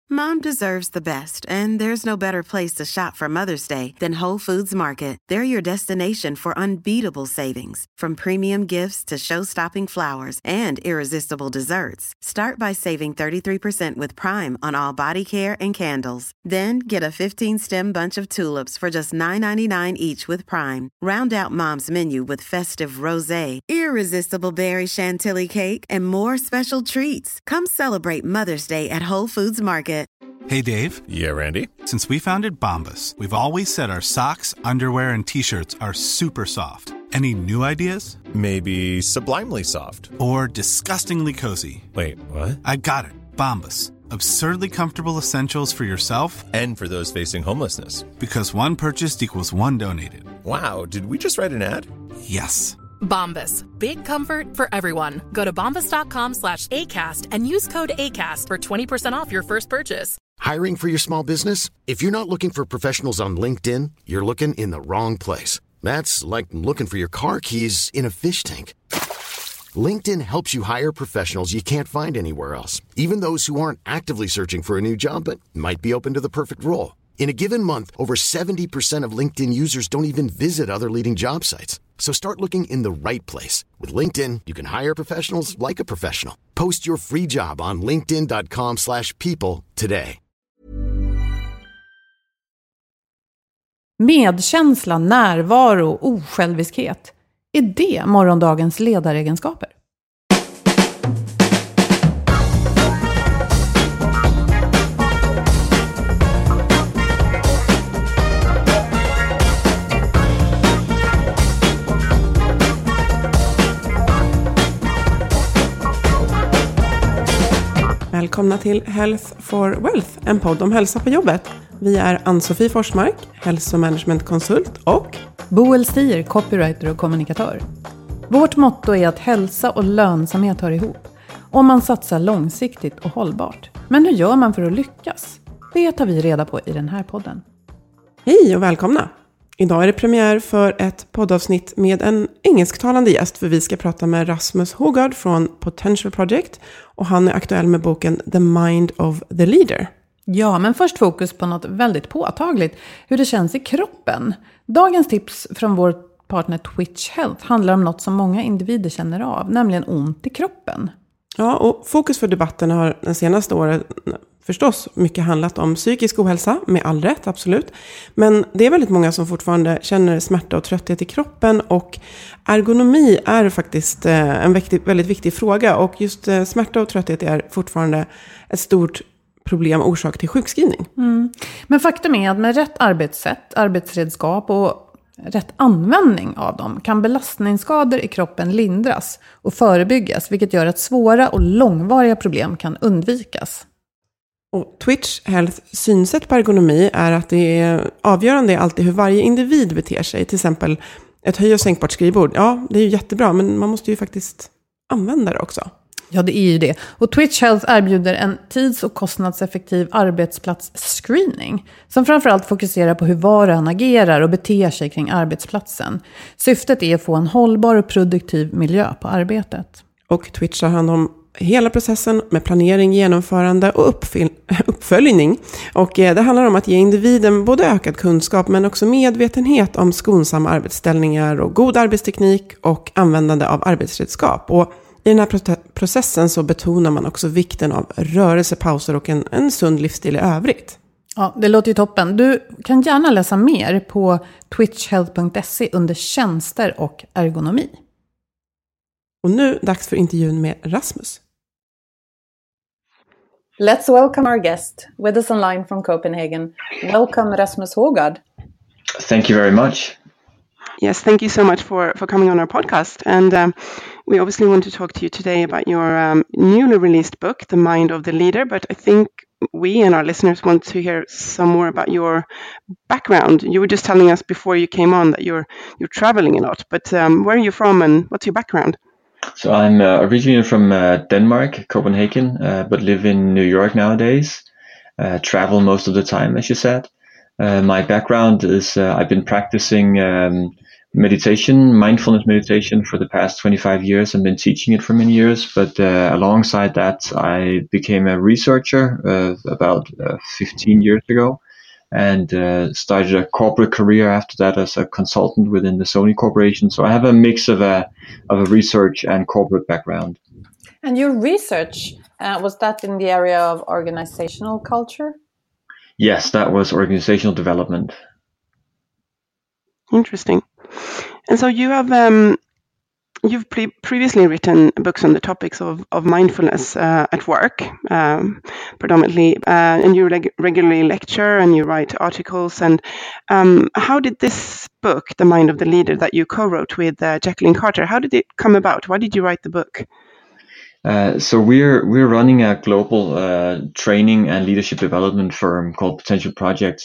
Mom deserves the best, and there's no better place to shop for Mother's Day than Whole Foods Market. They're your destination for unbeatable savings, from premium gifts to show-stopping flowers and irresistible desserts. Start by saving 33% with Prime on all body care and candles. Then get a 15-stem bunch of tulips for just $9.99 each with Prime. Round out Mom's menu with festive rosé, irresistible berry chantilly cake, and more special treats. Come celebrate Mother's Day at Whole Foods Market. Hey, Dave. Yeah, Randy. Since we founded Bombas, we've always said our socks, underwear, and T-shirts are super soft. Any new ideas? Maybe sublimely soft. Or disgustingly cozy. Wait, what? I got it. Bombas. Absurdly comfortable essentials for yourself and for those facing homelessness. Because one purchased equals one donated. Wow, did we just write an ad? Yes. Bombas. Big comfort for everyone. Go to bombas.com/ACAST and use code ACAST for 20% off your first purchase. Hiring for your small business? If you're not looking for professionals on LinkedIn, you're looking in the wrong place. That's like looking for your car keys in a fish tank. LinkedIn helps you hire professionals you can't find anywhere else, even those who aren't actively searching for a new job but might be open to the perfect role. In a given month, over 70% of LinkedIn users don't even visit other leading job sites. So start looking in the right place. With LinkedIn, you can hire professionals like a professional. Post your free job on linkedin.com/people today. Medkänsla, närvaro, osjälviskhet. Är det morgondagens ledaregenskaper? Välkomna till Health for Wealth, en podd om hälsa på jobbet. Vi är Ann-Sofie Forsmark, hälsomanagementkonsult och Boel Stier, copywriter och kommunikatör. Vårt motto är att hälsa och lönsamhet hör ihop. Om man satsar långsiktigt och hållbart. Men hur gör man för att lyckas? Det tar vi reda på i den här podden. Hej och välkomna! Idag är det premiär för ett poddavsnitt med en engelsktalande gäst, för vi ska prata med Rasmus Hogard från Potential Project och han är aktuell med boken The Mind of the Leader. Ja, men först fokus på något väldigt påtagligt, hur det känns i kroppen. Dagens tips från vår partner Twitch Health handlar om något som många individer känner av, nämligen ont i kroppen. Ja, och fokus för debatten har den senaste året förstås mycket handlat om psykisk ohälsa, med all rätt, absolut. Men det är väldigt många som fortfarande känner smärta och trötthet i kroppen, och ergonomi är faktiskt en väldigt viktig fråga, och just smärta och trötthet är fortfarande ett stort problem och orsak till sjukskrivning. Men faktum är att med rätt arbetssätt, arbetsredskap och rätt användning av dem kan belastningsskador i kroppen lindras och förebyggas, vilket gör att svåra och långvariga problem kan undvikas. Och Twitch Health synsätt på ergonomi är att det är avgörande alltid hur varje individ beter sig. Till exempel ett höj- och sänkbart skrivbord. Ja, det är ju jättebra, men man måste ju faktiskt använda det också. Ja, det är ju det. Och Twitch Health erbjuder en tids- och kostnadseffektiv arbetsplats-screening som framförallt fokuserar på hur var och en agerar och beter sig kring arbetsplatsen. Syftet är att få en hållbar och produktiv miljö på arbetet. Och Twitch har hand om hela processen med planering, genomförande och uppföljning. Och det handlar om att ge individen både ökad kunskap men också medvetenhet om skonsamma arbetsställningar och god arbetsteknik och användande av arbetsredskap. Och i den här processen så betonar man också vikten av rörelsepauser och en sund livsstil i övrigt. Ja, det låter ju toppen. Du kan gärna läsa mer på twitchhealth.se under tjänster och ergonomi. Och nu dags för intervjun med Rasmus. Let's welcome our guest with us online from Copenhagen. Welcome Rasmus Hogard. Thank you very much. Yes, thank you so much for coming on our podcast. And we obviously want to talk to you today about your newly released book, The Mind of the Leader. But I think we and our listeners want to hear some more about your background. You were just telling us before you came on that you're traveling a lot. But where are you from and what's your background? So I'm originally from Denmark, Copenhagen, but live in New York nowadays. Travel most of the time, as you said. My background is I've been practicing meditation, mindfulness meditation for the past 25 years and been teaching it for many years. But alongside that, I became a researcher about 15 years ago and started a corporate career after that as a consultant within the Sony Corporation. So I have a mix of a research and corporate background. And your research, was that in the area of organizational culture? Yes, that was organizational development. Interesting. And so you have you've previously written books on the topics of mindfulness at work, predominantly, and you regularly lecture and you write articles. And how did this book, The Mind of the Leader, that you co-wrote with Jacqueline Carter, how did it come about? Why did you write the book? So we're running a global training and leadership development firm called Potential Projects,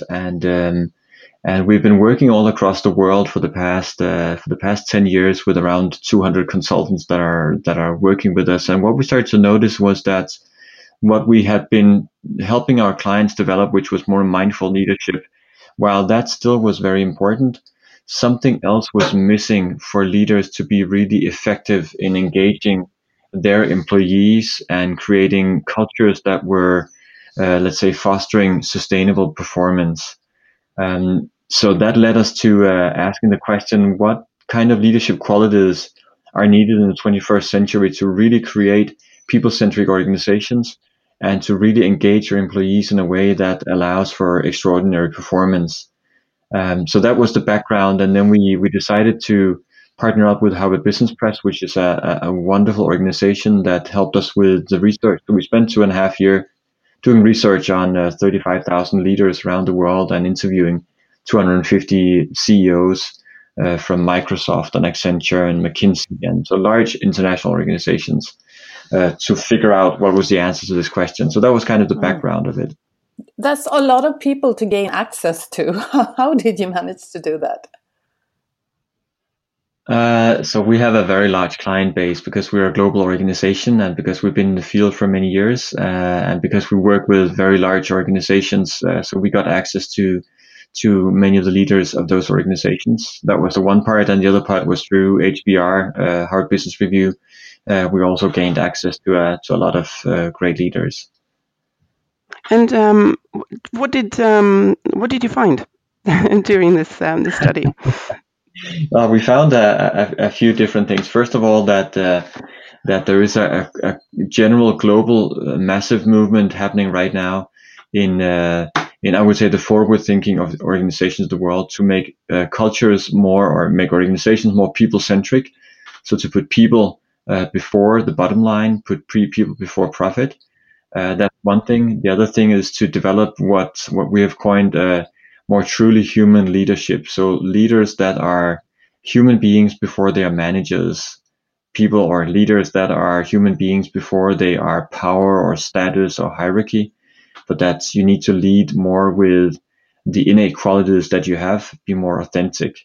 and we've been working all across the world for the past 10 years with around 200 consultants that are working with us. And what we started to notice was that what we had been helping our clients develop, which was more mindful leadership, while that still was very important, something else was missing for leaders to be really effective in engaging their employees and creating cultures that were, let's say, fostering sustainable performance. So that led us to asking the question, what kind of leadership qualities are needed in the 21st century to really create people-centric organizations and to really engage your employees in a way that allows for extraordinary performance. So that was the background. And then we decided to partner up with Harvard Business Press, which is a wonderful organization that helped us with the research. So we spent 2.5 years doing research on 35,000 leaders around the world and interviewing 250 CEOs from Microsoft and Accenture and McKinsey, and so large international organizations to figure out what was the answer to this question. So that was kind of the background of it. That's a lot of people to gain access to. How did you manage to do that? So we have a very large client base because we're a global organization and because we've been in the field for many years and because we work with very large organizations. So we got access to many of the leaders of those organizations. That was the one part. And the other part was through HBR, Harvard Business Review. We also gained access to a lot of great leaders. And what did you find during this study? Well, we found a few different things. First of all, that there is a general global massive movement happening right now in I would say the forward thinking of organizations of the world to make cultures more, or make organizations more people centric. So to put people before the bottom line, put people before profit. That's one thing. The other thing is to develop what we have coined more truly human leadership. So leaders that are human beings before they are managers, people or leaders that are human beings before they are power or status or hierarchy, but that you need to lead more with the innate qualities that you have, be more authentic.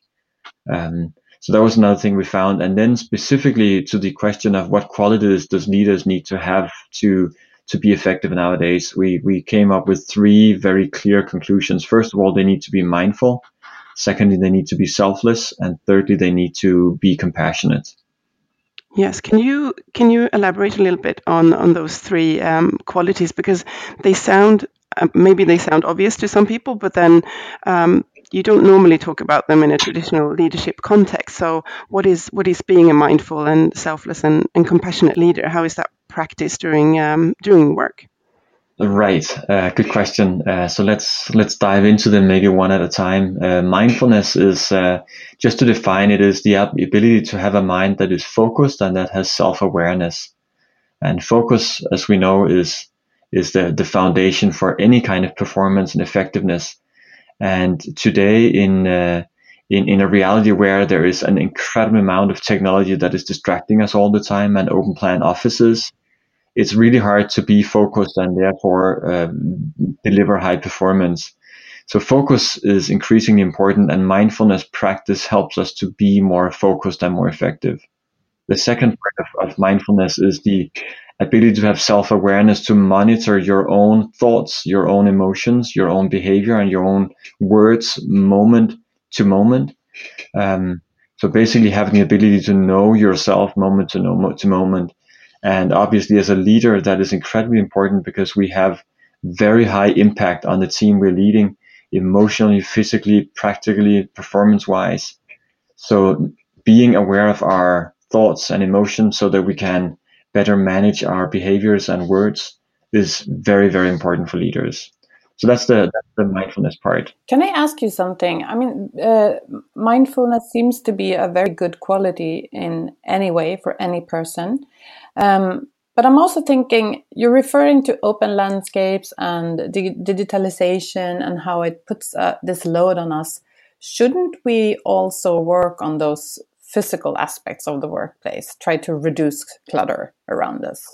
So that was another thing we found. And then specifically to the question of what qualities does leaders need to have to be effective nowadays, we came up with 3 very clear conclusions. First of all, they need to be mindful. Secondly, they need to be selfless. And thirdly, they need to be compassionate. Yes, can you elaborate a little bit on those 3 qualities, because they sound maybe they sound obvious to some people, but then you don't normally talk about them in a traditional leadership context. So what is being a mindful and selfless and compassionate leader? How is that practiced during work? Right. Good question. So let's dive into them maybe one at a time. Mindfulness is, just to define it, is the ability to have a mind that is focused and that has self-awareness. And focus, as we know, is the foundation for any kind of performance and effectiveness. And today in a reality where there is an incredible amount of technology that is distracting us all the time and open plan offices, it's really hard to be focused and therefore deliver high performance. So focus is increasingly important, and mindfulness practice helps us to be more focused and more effective. The second part of mindfulness is the ability to have self-awareness, to monitor your own thoughts, your own emotions, your own behavior, and your own words moment to moment. So basically having the ability to know yourself moment to moment. And obviously as a leader, that is incredibly important because we have very high impact on the team we're leading, emotionally, physically, practically, performance-wise. So being aware of our thoughts and emotions so that we can better manage our behaviors and words is very, very important for leaders. So that's the mindfulness part. Can I ask you something? I mean, mindfulness seems to be a very good quality in any way for any person. But I'm also thinking, you're referring to open landscapes and digitalization and how it puts this load on us. Shouldn't we also work on those physical aspects of the workplace, try to reduce clutter around us?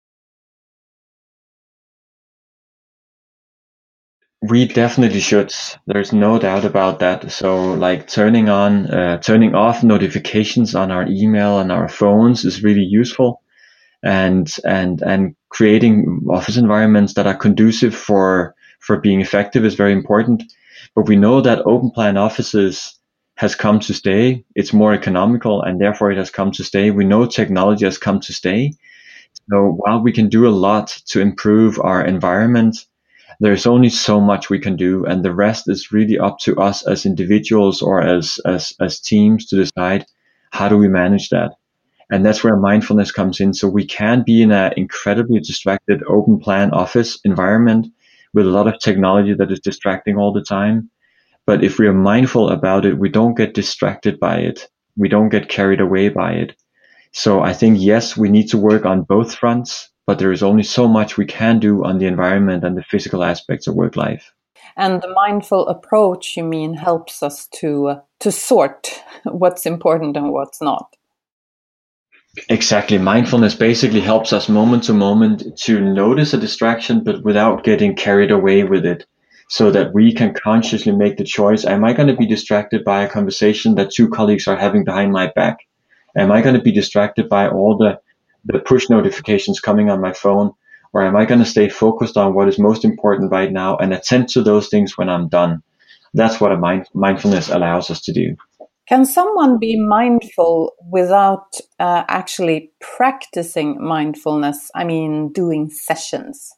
We definitely should. There's no doubt about that. So like turning off notifications on our email and our phones is really useful. And creating office environments that are conducive for being effective is very important. But we know that open plan offices has come to stay. It's more economical and therefore it has come to stay. We know technology has come to stay. So while we can do a lot to improve our environment, there's only so much we can do, and the rest is really up to us as individuals or as teams to decide how do we manage that. And that's where mindfulness comes in. So we can be in an incredibly distracted open plan office environment with a lot of technology that is distracting all the time. But if we are mindful about it, we don't get distracted by it. We don't get carried away by it. So I think, yes, we need to work on both fronts, but there is only so much we can do on the environment and the physical aspects of work life. And the mindful approach, you mean, helps us to sort what's important and what's not. Exactly. Mindfulness basically helps us moment to moment to notice a distraction, but without getting carried away with it, so that we can consciously make the choice. Am I going to be distracted by a conversation that two colleagues are having behind my back? Am I going to be distracted by all the push notifications coming on my phone? Or am I going to stay focused on what is most important right now and attend to those things when I'm done? That's what mindfulness allows us to do. Can someone be mindful without actually practicing mindfulness? I mean, doing sessions?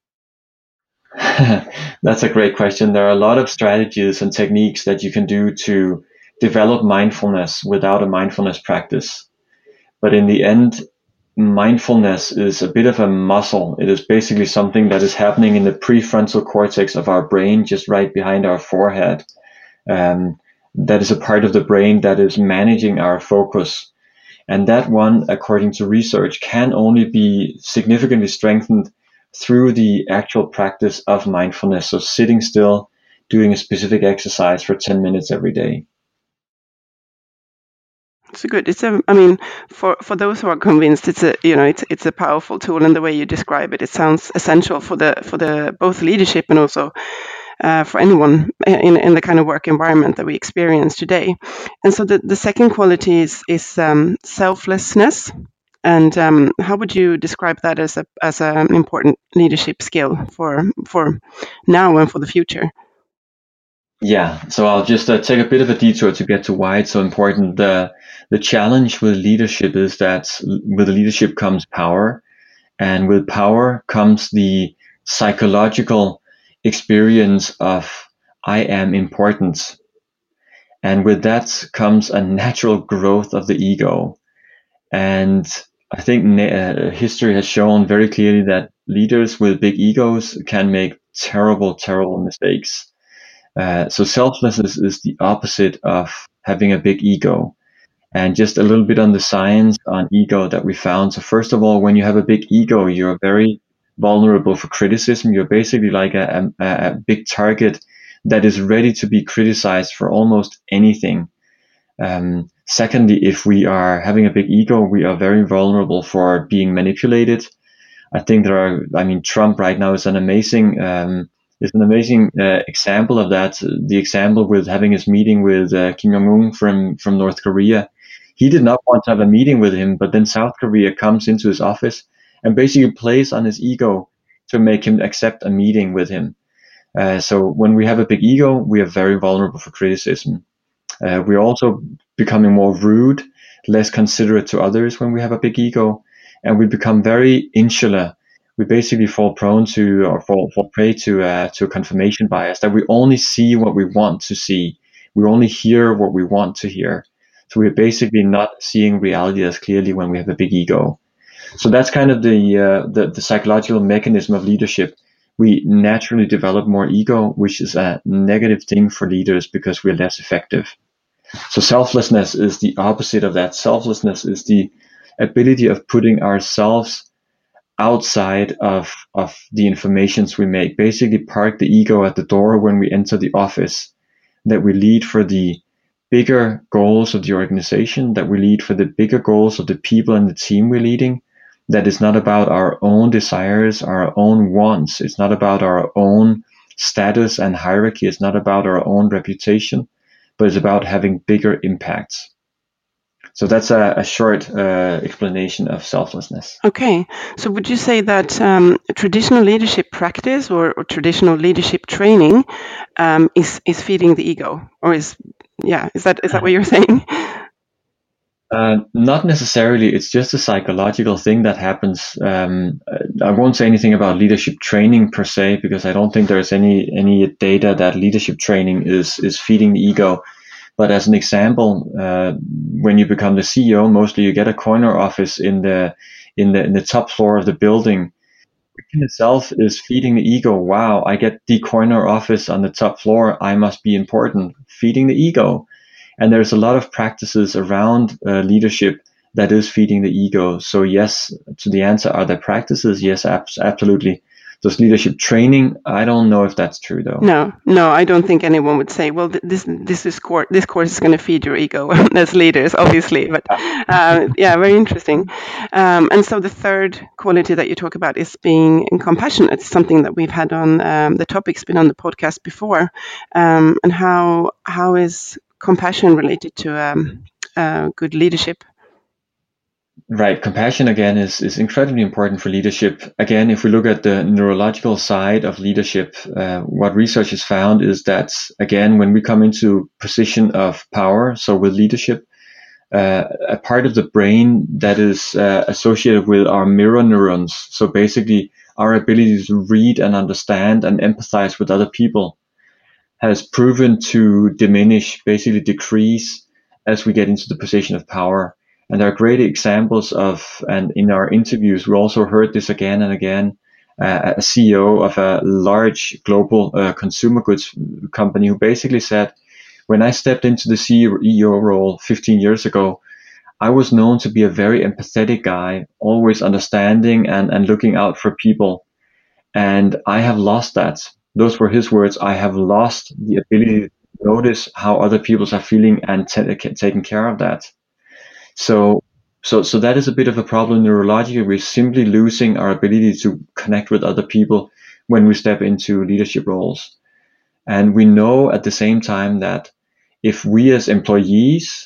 That's a great question. There are a lot of strategies and techniques that you can do to develop mindfulness without a mindfulness practice. But in the end, mindfulness is a bit of a muscle. It is basically something that is happening in the prefrontal cortex of our brain, just right behind our forehead. That is a part of the brain that is managing our focus. And that one, according to research, can only be significantly strengthened through the actual practice of mindfulness. So sitting still, doing a specific exercise for 10 minutes every day. So good. I mean, for those who are convinced, it's a powerful tool, and the way you describe it, it sounds essential for the both leadership and also for anyone in the kind of work environment that we experience today. And so the second quality is selflessness. And how would you describe that as an important leadership skill for now and for the future? Yeah, so I'll just take a bit of a detour to get to why it's so important. The challenge with leadership is that with leadership comes power, and with power comes the psychological experience of I am important. And with that comes a natural growth of the ego. And I think history has shown very clearly that leaders with big egos can make terrible, terrible mistakes. So selflessness is the opposite of having a big ego. And just a little bit on the science on ego that we found. So first of all, when you have a big ego, you're very vulnerable for criticism. You're basically like a big target that is ready to be criticized for almost anything. Secondly, if we are having a big ego, we are very vulnerable for being manipulated. I think Trump right now is an amazing example of that. The example with having his meeting with Kim Jong-un from North Korea. He did not want to have a meeting with him, but then South Korea comes into his office and basically plays on his ego to make him accept a meeting with him. So when we have a big ego, we are very vulnerable for criticism. We're also becoming more rude, less considerate to others when we have a big ego, and we become very insular. We basically fall prone to, or fall prey to a confirmation bias, that we only see what we want to see. We only hear what we want to hear. So we're basically not seeing reality as clearly when we have a big ego. So that's kind of the psychological mechanism of leadership. We naturally develop more ego, which is a negative thing for leaders because we're less effective. So selflessness is the opposite of that. Selflessness is the ability of putting ourselves outside of the informations we make. Basically park the ego at the door when we enter the office, that we lead for the bigger goals of the organization, that we lead for the bigger goals of the people and the team we're leading. That is not about our own desires, our own wants. It's not about our own status and hierarchy. It's not about our own reputation, but it's about having bigger impacts. So that's a short explanation of selflessness. Okay, so would you say that traditional leadership practice or traditional leadership training is feeding the ego, or is that what you're saying? Not necessarily. It's just a psychological thing that happens. I won't say anything about leadership training per se, because I don't think there's any data that leadership training is feeding the ego. But as an example, when you become the CEO, mostly you get a corner office in the top floor of the building, which in itself is feeding the ego. Wow, I get the corner office on the top floor. I must be important. Feeding the ego. And there's a lot of practices around leadership that is feeding the ego. So yes, to the answer, are there practices? Yes, absolutely. Does leadership training? I don't know if that's true, though. No, I don't think anyone would say, well, this course is going to feed your ego as leaders, obviously. But very interesting. And so the third quality that you talk about is being compassionate. It's something that we've had on the topic's been on the podcast before. And how is compassion related to good leadership? Right. Compassion, again, is incredibly important for leadership. Again, if we look at the neurological side of leadership, what research has found is that, again, when we come into position of power, so with leadership, a part of the brain that is associated with our mirror neurons, so basically our ability to read and understand and empathize with other people, has proven to diminish, basically decrease, as we get into the position of power. And there are great examples of, and in our interviews, we also heard this again and again, a CEO of a large global consumer goods company who basically said, when I stepped into the CEO role 15 years ago, I was known to be a very empathetic guy, always understanding and looking out for people. And I have lost that. Those were his words. I have lost the ability to notice how other people are feeling and taking care of that. So that is a bit of a problem neurologically. We're simply losing our ability to connect with other people when we step into leadership roles. And we know at the same time that if we as employees,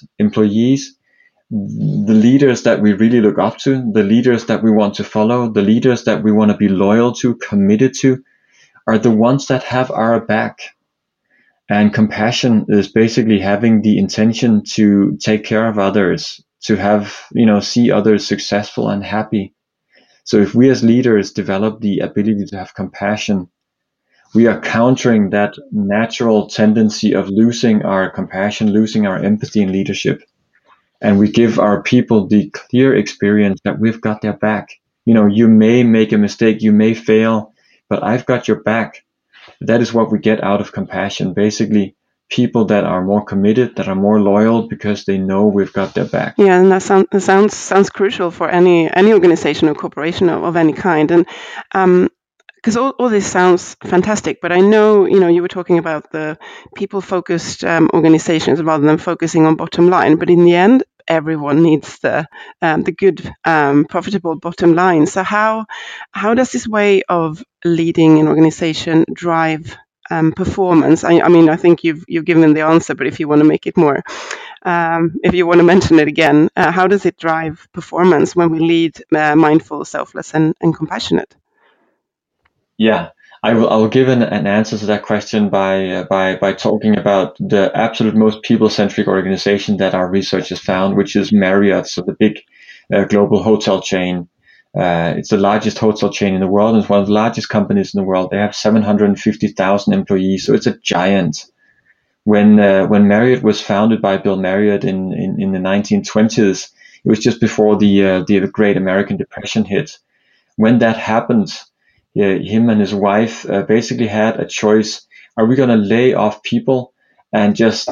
the leaders that we really look up to, the leaders that we want to follow, the leaders that we want to be loyal to, committed to, are the ones that have our back. And compassion is basically having the intention to take care of others, to have, see others successful and happy. So if we as leaders develop the ability to have compassion, we are countering that natural tendency of losing our compassion, losing our empathy in leadership. And we give our people the clear experience that we've got their back. You may make a mistake, you may fail, but I've got your back. That is what we get out of compassion. Basically, people that are more committed, that are more loyal because they know we've got their back. Yeah, and that sounds crucial for any organization or corporation of any kind. And because all this sounds fantastic, but I know, you were talking about the people-focused organizations rather than focusing on bottom line. But in the end, everyone needs the good, profitable bottom line. So how does this way of leading an organization drive performance? I mean, I think you've given the answer, but if you want to make it more, if you want to mention it again, how does it drive performance when we lead mindful, selfless, and compassionate? Yeah, I will give an answer to that question by talking about the absolute most people-centric organization that our research has found, which is Marriott, so the big global hotel chain. It's the largest hotel chain in the world, and it's one of the largest companies in the world. They have 750,000 employees, so it's a giant. When Marriott was founded by Bill Marriott in the 1920s, it was just before the Great American Depression hit. When that happened, him and his wife basically had a choice: are we going to lay off people and just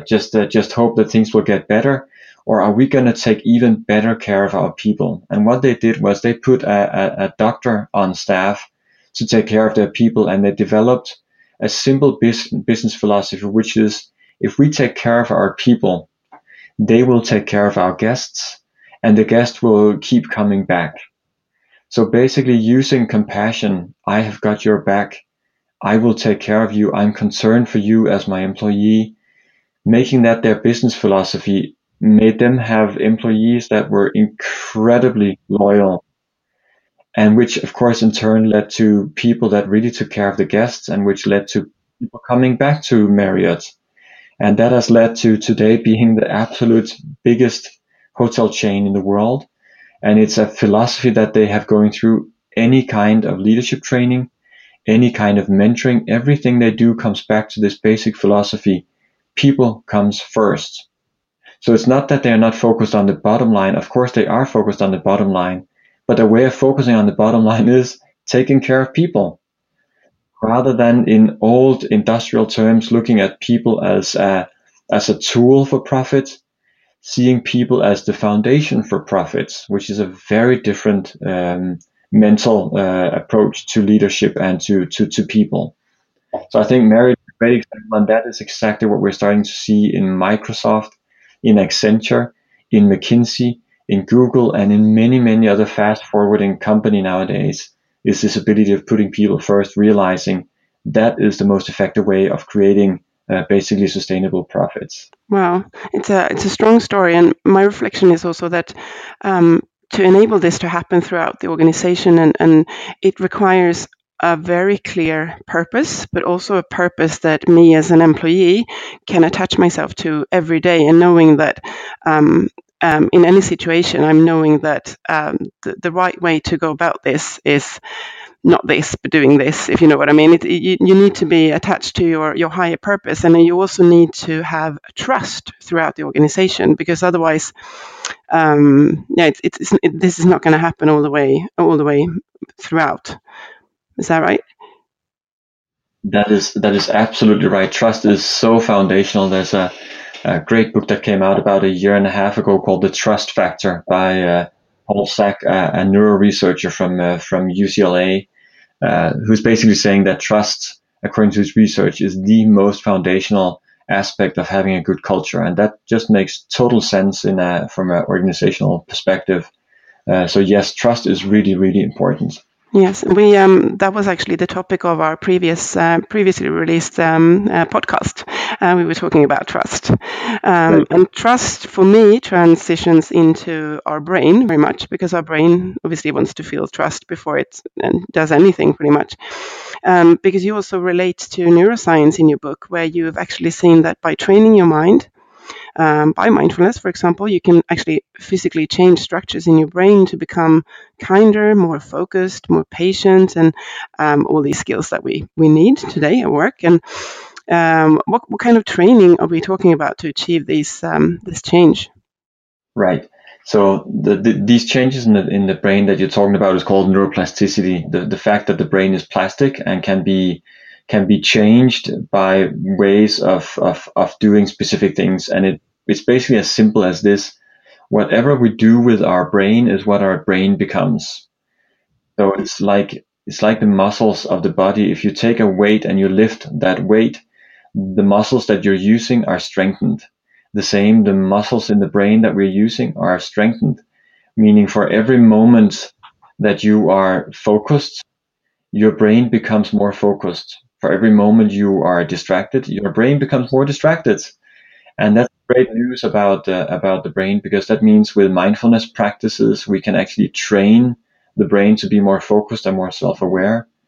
hope that things will get better, or are we going to take even better care of our people? And what they did was they put a doctor on staff to take care of their people, and they developed a simple business philosophy, which is, if we take care of our people, they will take care of our guests, and the guests will keep coming back. So basically using compassion, I have got your back, I will take care of you, I'm concerned for you as my employee, making that their business philosophy made them have employees that were incredibly loyal, and which of course in turn led to people that really took care of the guests, and which led to people coming back to Marriott. And that has led to today being the absolute biggest hotel chain in the world. And it's a philosophy that they have going through any kind of leadership training, any kind of mentoring. Everything they do comes back to this basic philosophy: people comes first. So it's not that they are not focused on the bottom line. Of course, they are focused on the bottom line, but the way of focusing on the bottom line is taking care of people, rather than in old industrial terms looking at people as a tool for profit, seeing people as the foundation for profits, which is a very different mental approach to leadership and to people. So I think Marriott is a great example, and that is exactly what we're starting to see in Microsoft, in Accenture, in McKinsey, in Google, and in many, many other fast-forwarding company nowadays, is this ability of putting people first, realizing that is the most effective way of creating basically sustainable profits. Wow, it's a strong story, and my reflection is also that to enable this to happen throughout the organization, and it requires a very clear purpose, but also a purpose that me as an employee can attach myself to every day, and knowing that in any situation, I'm knowing that the right way to go about this is not this, but doing this, if you know what I mean. You need to be attached to your higher purpose, and then you also need to have trust throughout the organization, because otherwise, this is not going to happen all the way throughout. Is that right? That is absolutely right. Trust is so foundational. There's a great book that came out about a year and a half ago called The Trust Factor by Paul Sack, a neuro researcher from UCLA, who's basically saying that trust, according to his research, is the most foundational aspect of having a good culture, and that just makes total sense from an organizational perspective. So yes, trust is really, really important. Yes, we that was actually the topic of our previously released podcast. We were talking about trust, Right. and trust for me transitions into our brain very much, because our brain obviously wants to feel trust before it does anything, pretty much. Because you also relate to neuroscience in your book, where you have actually seen that by training your mind. By mindfulness, for example, you can actually physically change structures in your brain to become kinder, more focused, more patient, and all these skills that we need today at work. And what kind of training are we talking about to achieve this change? Right. So these changes in the brain that you're talking about is called neuroplasticity. The fact that the brain is plastic and can be changed by ways of doing specific things. And it's basically as simple as this: whatever we do with our brain is what our brain becomes. So it's like the muscles of the body. If you take a weight and you lift that weight, the muscles that you're using are strengthened. The same, the muscles in the brain that we're using are strengthened, meaning for every moment that you are focused, your brain becomes more focused. For every moment you are distracted, your brain becomes more distracted. And that's great news about the brain, because that means with mindfulness practices, we can actually train the brain to be more focused and more self-aware.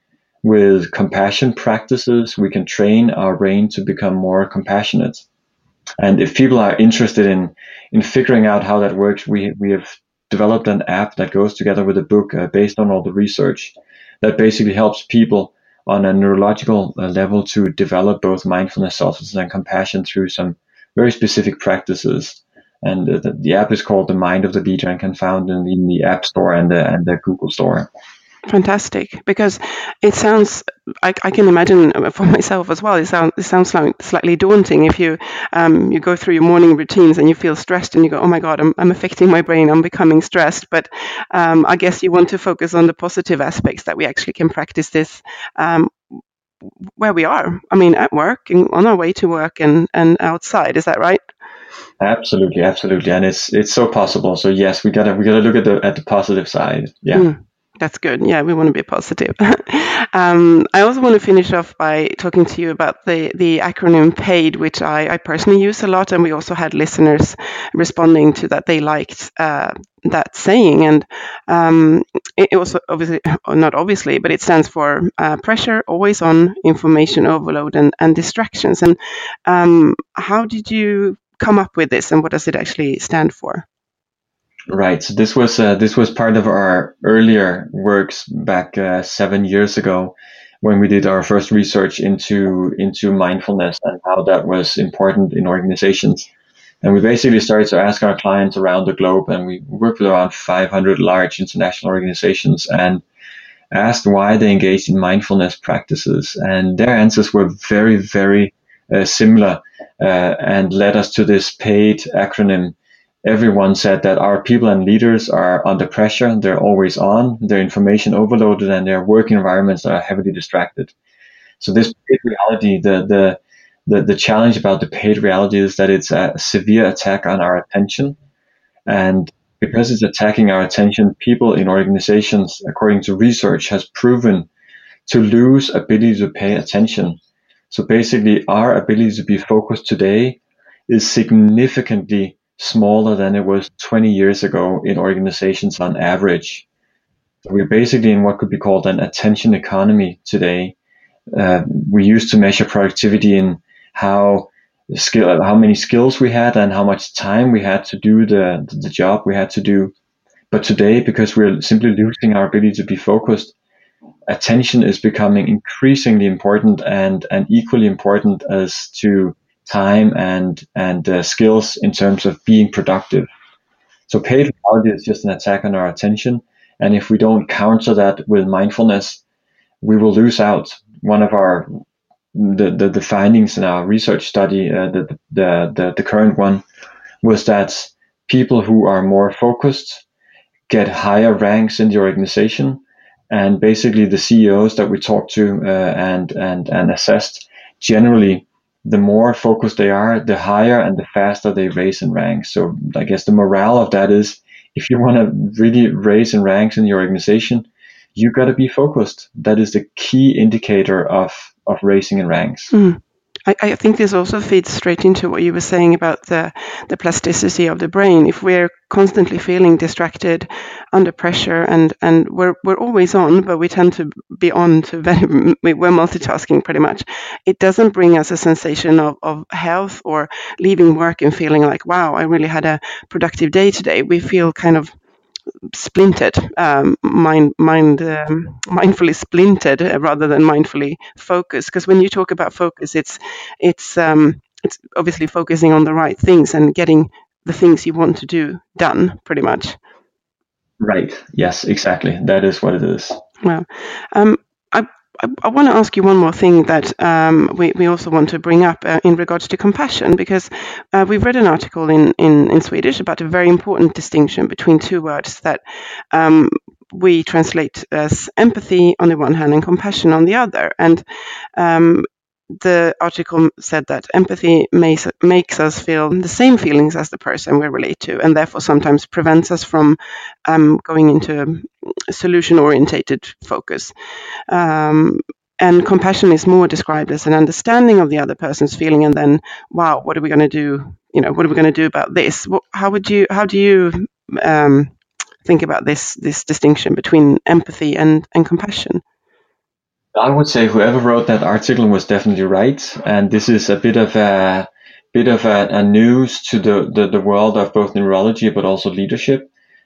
with compassion practices, we can train our brain to become more compassionate. And if people are interested in figuring out how that works, we have developed an app that goes together with a book based on all the research that basically helps people on a neurological level to develop both mindfulness, selflessness, and compassion through some very specific practices. And the app is called The Mind of the Leader and can be found in the App Store and the Google Store. Fantastic, because it sounds, I can imagine for myself as well, it sounds like slightly daunting if you you go through your morning routines and you feel stressed and you go, oh my God, I'm affecting my brain, I'm becoming stressed. But I guess you want to focus on the positive aspects, that we actually can practice this where we are. I mean, at work, and on our way to work and outside. Is that right? Absolutely, and it's so possible. So yes, we gotta look at the positive side. Yeah. That's good. Yeah, we want to be positive. I also want to finish off by talking to you about the acronym PAID, which I personally use a lot, and we also had listeners responding to that they liked that saying. And it also but it stands for pressure, always on, information overload, and distractions. And how did you come up with this, and what does it actually stand for? Right. So this was part of our earlier works back 7 years ago, when we did our first research into mindfulness and how that was important in organizations. And we basically started to ask our clients around the globe, and we worked with around 500 large international organizations, and asked why they engaged in mindfulness practices. And their answers were very, very similar, and led us to this PAID acronym. Everyone said that our people and leaders are under pressure, they're always on, they're information overloaded, and their work environments are heavily distracted. So this PAID reality, the challenge about the PAID reality is that it's a severe attack on our attention. And because it's attacking our attention, people in organizations, according to research, has proven to lose ability to pay attention. So basically, our ability to be focused today is significantly smaller than it was 20 years ago in organizations on average. So we're basically in what could be called an attention economy today. We used to measure productivity in how many skills we had and how much time we had to do the job we had to do. But today, because we're simply losing our ability to be focused, attention is becoming increasingly important and equally important as to time and skills in terms of being productive. So PAID reality is just an attack on our attention, and if we don't counter that with mindfulness, we will lose out. One of the findings in our research study, the current one, was that people who are more focused get higher ranks in the organization, and basically the CEOs that we talked to and assessed, generally, the more focused they are, the higher and the faster they raise in ranks. So I guess the morale of that is, if you want to really raise in ranks in your organization, you got to be focused. That is the key indicator of raising in ranks. I think this also feeds straight into what you were saying about the plasticity of the brain. If we're constantly feeling distracted, under pressure, and we're always on, but we tend to be on to we're multitasking pretty much. It doesn't bring us a sensation of health, or leaving work and feeling like, wow, I really had a productive day today. We feel kind of splintered, mindfully splintered rather than mindfully focused. Because when you talk about focus, it's obviously focusing on the right things and getting the things you want to do done, pretty much. Right. Yes, exactly. That is what it is. Well, I want to ask you one more thing that we also want to bring up in regards to compassion, because we've read an article in Swedish about a very important distinction between two words that we translate as empathy on the one hand and compassion on the other. And the article said that empathy makes us feel the same feelings as the person we relate to, and therefore sometimes prevents us from going into solution-orientated focus. And compassion is more described as an understanding of the other person's feeling, and then, wow, what are we going to do? What are we going to do about this? How do you think about this distinction between empathy and compassion? I would say whoever wrote that article was definitely right, and this is a bit of a news to the world of both neurology but also leadership.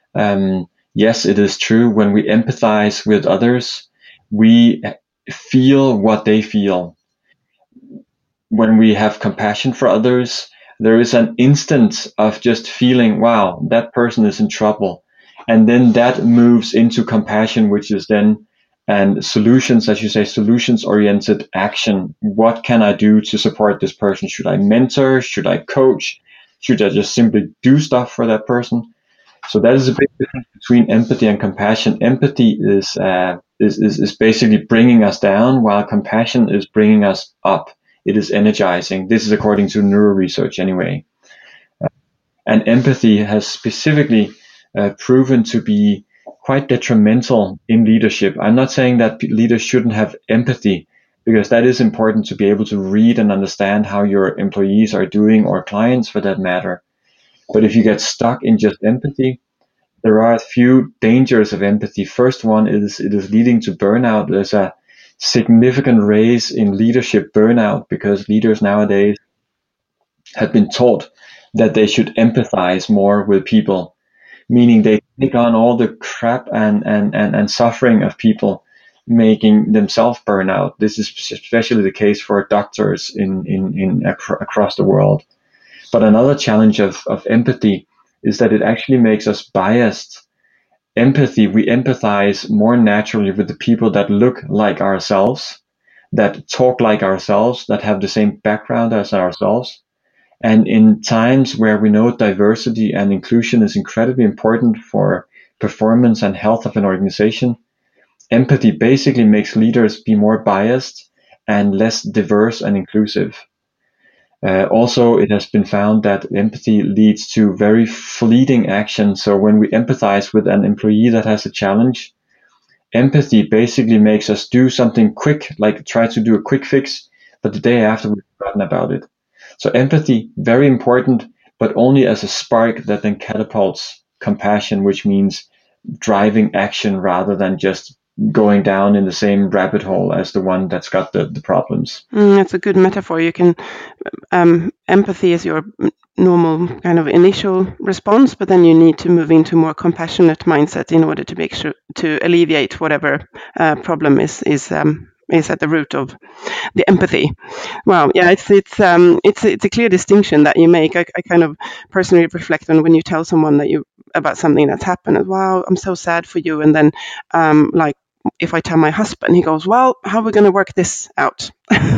Yes, it is true. When we empathize with others, we feel what they feel. When we have compassion for others, there is an instant of just feeling, wow, that person is in trouble. And then that moves into compassion, which is then and solutions, as you say, solutions-oriented action. What can I do to support this person? Should I mentor? Should I coach? Should I just simply do stuff for that person? So that is a big difference between empathy and compassion. Empathy is basically bringing us down, while compassion is bringing us up. It is energizing. This is according to neuro research anyway. And empathy has specifically proven to be quite detrimental in leadership. I'm not saying that leaders shouldn't have empathy, because that is important to be able to read and understand how your employees are doing, or clients for that matter. But if you get stuck in just empathy, there are a few dangers of empathy. First one is it is leading to burnout. There's a significant raise in leadership burnout because leaders nowadays have been taught that they should empathize more with people, meaning they take on all the crap and suffering of people, making themselves burn out. This is especially the case for doctors across the world. But another challenge of empathy is that it actually makes us biased. Empathy, we empathize more naturally with the people that look like ourselves, that talk like ourselves, that have the same background as ourselves. And in times where we know diversity and inclusion is incredibly important for performance and health of an organization, empathy basically makes leaders be more biased and less diverse and inclusive. Also, it has been found that empathy leads to very fleeting action. So when we empathize with an employee that has a challenge, empathy basically makes us do something quick, like try to do a quick fix, but the day after we've forgotten about it. So empathy, very important, but only as a spark that then catapults compassion, which means driving action rather than just going down in the same rabbit hole as the one that's got the problems. That's a good metaphor. You can empathy is your normal kind of initial response, but then you need to move into more compassionate mindset in order to make sure to alleviate whatever problem is at the root of the empathy. Wow, yeah, it's a clear distinction that you make. I kind of personally reflect on when you tell someone about something that's happened. Wow, I'm so sad for you, and then like if I tell my husband, he goes, well, how are we going to work this out?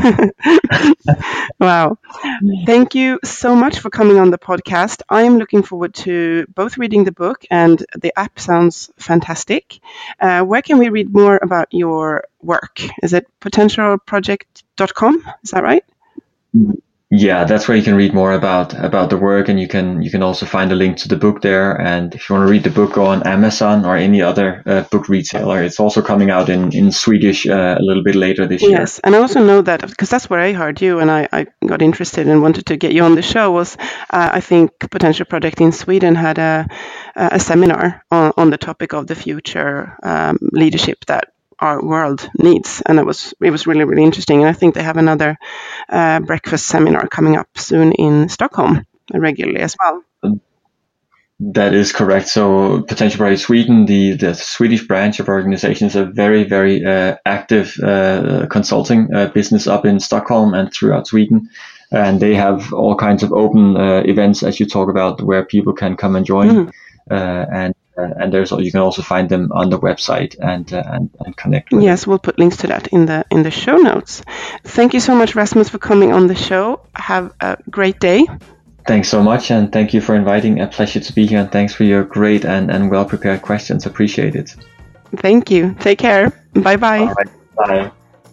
Wow. Thank you so much for coming on the podcast. I am looking forward to both reading the book, and the app sounds fantastic. Where can we read more about your work? Is it potentialproject.com? Is that right? Yeah, that's where you can read more about the work, and you can also find a link to the book there. And if you want to read the book, go on Amazon or any other book retailer. It's also coming out in Swedish a little bit later this year. Yes, and I also know that, because that's where I heard you, and I got interested and wanted to get you on the show, was I think Potential Project in Sweden had a seminar on the topic of the future leadership that our world needs, and it was really, really interesting. And I think they have another breakfast seminar coming up soon in Stockholm regularly as well. That is correct. So Potential Project Sweden, the Swedish branch of our organization, is a very, very active consulting business up in Stockholm and throughout Sweden. And they have all kinds of open events, as you talk about, where people can come and join. And you can also find them on the website and connect with Yes, we'll put links to that in the show notes. Thank you so much, Rasmus, for coming on the show. Have a great day. Thanks so much, and thank you for inviting. A pleasure to be here, and thanks for your great and well-prepared questions. Appreciate it. Thank you. Take care. Bye-bye. All right. Bye.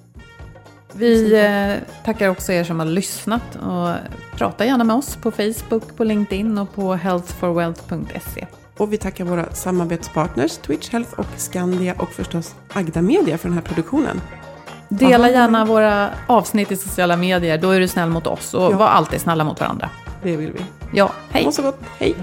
Vi tackar också er som har lyssnat, och prata gärna med oss på Facebook, på LinkedIn och på healthforwealth.se. Och vi tackar våra samarbetspartners Twitch Health och Skandia, och förstås Agda Media för den här produktionen. Dela gärna våra avsnitt i sociala medier, då är du snäll mot oss, och var alltid snälla mot varandra. Det vill vi. Ja, hej. Må så gott. Hej.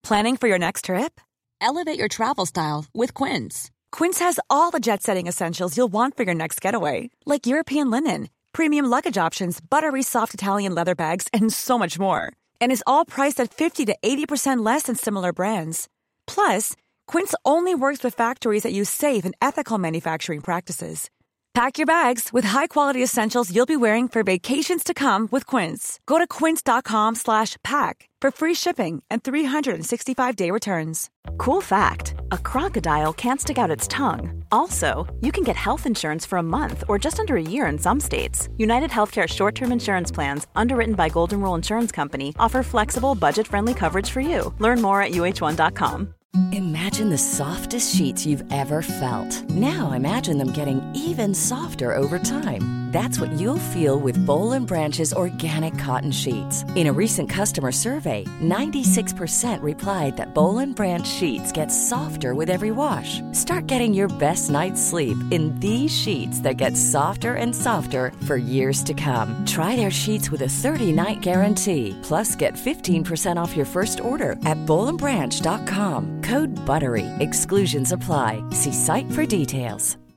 Planning for your next trip? Elevate your travel style with Quince. Quince has all the jet-setting essentials you'll want for your next getaway, like European linen, premium luggage options, buttery soft Italian leather bags, and so much more. And is all priced at 50 to 80% less than similar brands. Plus, Quince only works with factories that use safe and ethical manufacturing practices. Pack your bags with high-quality essentials you'll be wearing for vacations to come with Quince. Go to quince.com/pack for free shipping and 365-day returns. Cool fact, a crocodile can't stick out its tongue. Also, you can get health insurance for a month or just under a year in some states. United Healthcare short-term insurance plans, underwritten by Golden Rule Insurance Company, offer flexible, budget-friendly coverage for you. Learn more at uh1.com. Imagine the softest sheets you've ever felt. Now imagine them getting even softer over time. That's what you'll feel with Boll & Branch's organic cotton sheets. In a recent customer survey, 96% replied that Boll & Branch sheets get softer with every wash. Start getting your best night's sleep in these sheets that get softer and softer for years to come. Try their sheets with a 30-night guarantee. Plus, get 15% off your first order at bollandbranch.com. Code BUTTERY. Exclusions apply. See site for details.